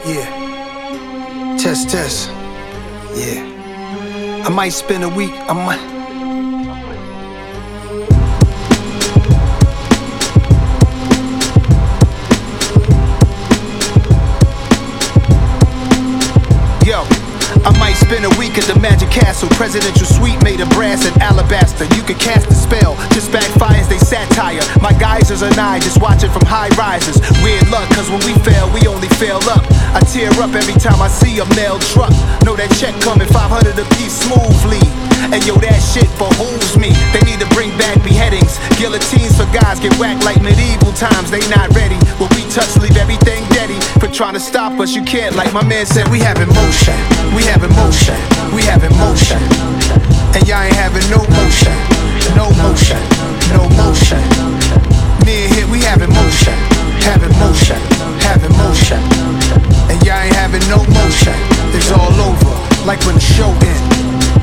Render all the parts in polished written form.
Yeah. Test. Yeah. I might spend a week. I might spend a week at the Magic Castle. Presidential suite made of brass and alabaster. You could cast a spell, just backfires, they satire. My geysers and I just watch it from high rises. Weird luck, cause when we fail, we only fail up. I tear up every time I see a mail truck. Know that check coming, 500 a piece smoothly. And yo, that shit behooves me. They need to bring back beheadings. Guillotines for guys get whacked like medieval times. They not ready. When we touch, leave everything deady. For trying to stop us, you can't. Like my man said, we have emotion. We have emotion. We have emotion. And y'all ain't having no motion. No motion. No motion. Me and here, we have emotion. Have emotion. Have emotion. And y'all ain't having no motion. It's all over. Like when the show ends.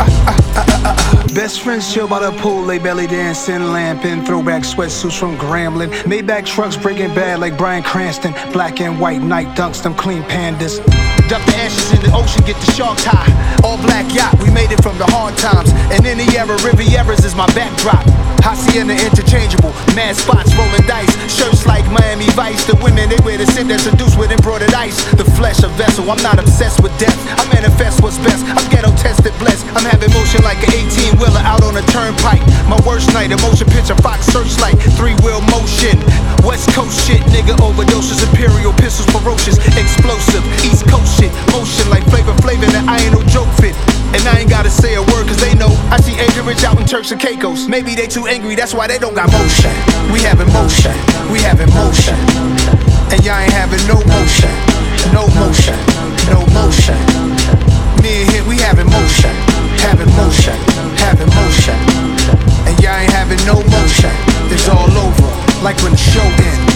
Best friends chill by the pool, lay belly dancing, lamping, throwback sweatsuits from Grambling, Maybach trucks Breaking Bad like Bryan Cranston, black and white night dunks, them clean pandas. Duck the ashes in the ocean, get the sharks high. All black yacht, we made it from the hard times. And in the era, Rivieras is my backdrop. Hacienda interchangeable, mad spots rolling dice. Shirts like Miami Vice, the women they wear to sit there seduced with embroidered ice. The flesh a vessel, I'm not obsessed with death. I manifest what's best, I'm ghetto tested blessed. I'm having motion like an 18-wheeler out on a turnpike. My worst night, a motion picture, Fox searchlight, 3-wheel motion. West Coast shit, nigga overdoses, imperial pistols ferocious, explosive, East Coast shit, motion like Flavor and I ain't no joke fit. And I ain't gotta say a word cause they know I see Angel Rich out in Turks and Caicos. Maybe they too angry, that's why they don't got motion. We have emotion, we have emotion. And y'all ain't having no motion. No motion, no motion. Me and here, we have emotion. Have emotion, have emotion. And y'all ain't having no motion. It's all over, like when the show ends.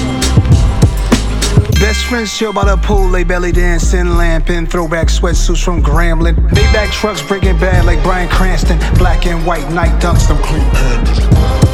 Best friends chill by the pool, lay belly dancing, lamping, throwback sweatsuits from Grambling, Maybach trucks Breaking Bad like Bryan Cranston, black and white night dunks, them clean pandas.